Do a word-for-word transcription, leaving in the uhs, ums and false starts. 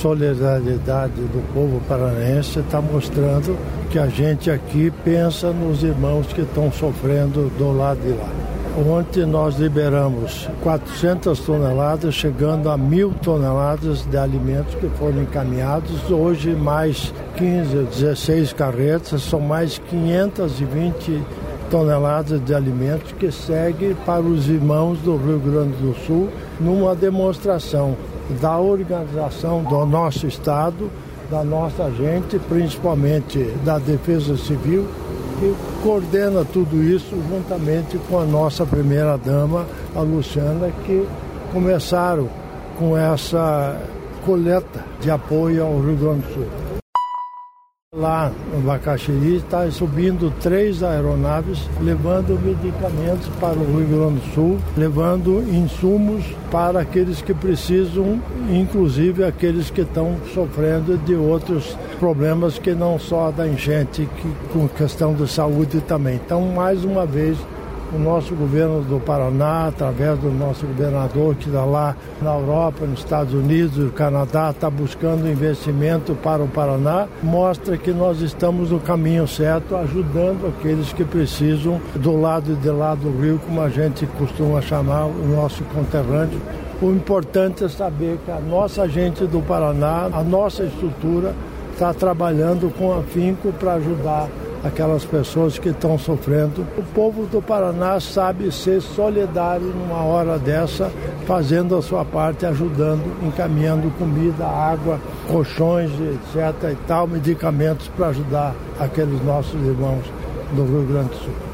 solidariedade do povo paranaense está mostrando que a gente aqui pensa nos irmãos que estão sofrendo do lado de lá. Ontem nós liberamos quatrocentas toneladas, chegando a mil toneladas de alimentos que foram encaminhados. Hoje mais quinze, dezesseis carretas, são mais quinhentas e vinte toneladas de alimentos que seguem para os irmãos do Rio Grande do Sul numa demonstração da organização do nosso Estado, da nossa gente, principalmente da Defesa Civil, que coordena tudo isso juntamente com a nossa primeira-dama, a Luciana, que começaram com essa coleta de apoio ao Rio Grande do Sul. Lá no Bacaxiri está subindo três aeronaves levando medicamentos para o Rio Grande do Sul, levando insumos para aqueles que precisam, inclusive aqueles que estão sofrendo de outros problemas que não só da enchente, que, com questão de saúde também. Então, mais uma vez, o nosso governo do Paraná, através do nosso governador que está lá na Europa, nos Estados Unidos, no Canadá, está buscando investimento para o Paraná, mostra que nós estamos no caminho certo, ajudando aqueles que precisam do lado de lá do rio, como a gente costuma chamar o nosso conterrâneo. O importante é saber que a nossa gente do Paraná, a nossa estrutura, está trabalhando com afinco para ajudar aquelas pessoas que estão sofrendo. O povo do Paraná sabe ser solidário numa hora dessa, fazendo a sua parte, ajudando, encaminhando comida, água, colchões, etcétera e tal, medicamentos para ajudar aqueles nossos irmãos do Rio Grande do Sul.